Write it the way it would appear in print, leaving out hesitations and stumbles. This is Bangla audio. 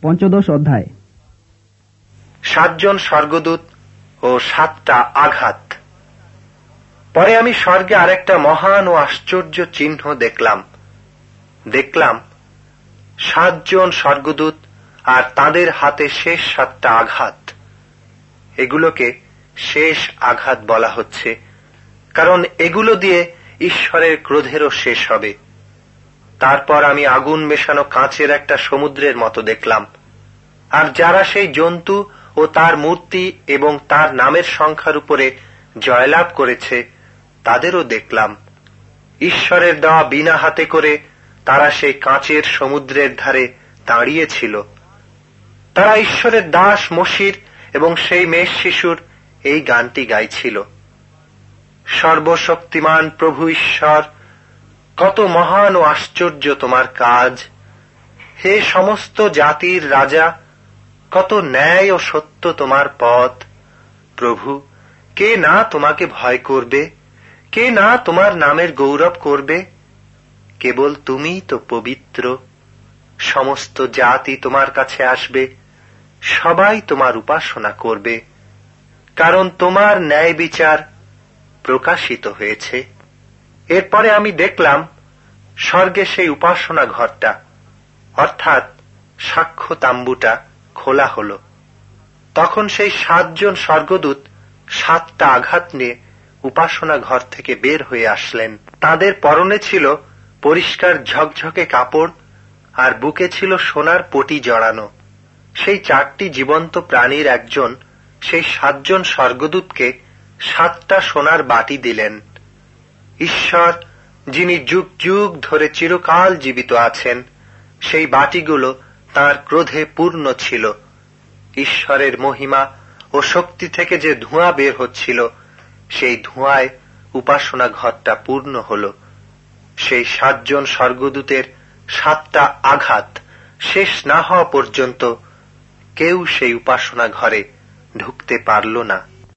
পঞ্চদশ অধ্যায়। 7 জন স্বর্গদূত ও 7টা আঘাত। পরে আমি স্বর্গে আরেকটা মহান ও আশ্চর্য চিহ্ন দেখলাম 7 জন স্বর্গদূত আর তাদের হাতে শেষ 7টা আঘাত। এগুলোকে শেষ আঘাত বলা হচ্ছে, কারণ এগুলো দিয়ে ঈশ্বরের ক্রোধেরও শেষ হবে। তারপর আমি আগুন মেশানো কাঁচের একটা সমুদ্রের মতো দেখলাম, আর যারা সেই জন্তু ও তার মূর্তি এবং তার নামের সংখ্যার উপরে জয়লাভ করেছে তাদেরও দেখলাম। ঈশ্বরের দেওয়া বীণা হাতে করে তারা সেই কাঁচের সমুদ্রের ধারে দাঁড়িয়েছিল। তারা ঈশ্বরের দাস মসির এবং সেই মেষ শিশুর এই গানটি গাইছিল, সর্বশক্তিমান প্রভু ঈশ্বর, কত মহান ও আশ্চর্য তোমার কাজ। হে সমস্ত জাতির রাজা, কত ন্যায় ও সত্য তোমার পথ। প্রভু, কে না তোমাকে ভয় করবে, কে না তোমার নামের গৌরব করবে? কেবল তুমিই তো পবিত্র। সমস্ত জাতি তোমার কাছে আসবে, সবাই তোমার উপাসনা করবে, কারণ তোমার ন্যায় বিচার প্রকাশিত হয়েছে। এরপরে আমি দেখলাম স্বর্গে সেই উপাসনা ঘরটা, অর্থাৎ সাক্ষ্য তাম্বুটা খোলা হল। তখন সেই 7 জন স্বর্গদূত 7টা আঘাত নিয়ে উপাসনা ঘর থেকে বের হয়ে আসলেন। তাদের পরনে ছিল পরিষ্কার ঝকঝকে কাপড়, আর বুকে ছিল সোনার পটি জড়ানো। সেই 4টি জীবন্ত প্রাণীর একজন সেই 7 জন স্বর্গদূতকে 7টা সোনার বাটি দিলেন। ঈশ্বর, যিনি যুগ যুগ ধরে চিরকাল জীবিত আছেন, সেই বাটিগুলো তাঁর ক্রোধে পূর্ণ ছিল। ঈশ্বরের মহিমা ও শক্তি থেকে যে ধোঁয়া বের হচ্ছিল, সেই ধোঁয়ায় উপাসনা ঘরটা পূর্ণ হল। সেই 7 জন স্বর্গদূতের 7টা আঘাত শেষ না হওয়া পর্যন্ত কেউ সেই উপাসনা ঘরে ঢুকতে পারল না।